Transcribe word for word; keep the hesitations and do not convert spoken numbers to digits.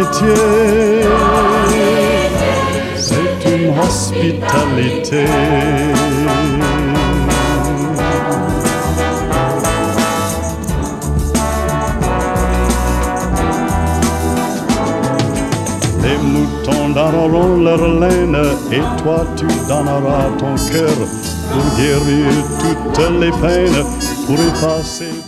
amitié, c'est une hospitalité. Les moutons donneront leur laine et toi tu donneras ton cœur pour guérir toutes les peines, pour effacer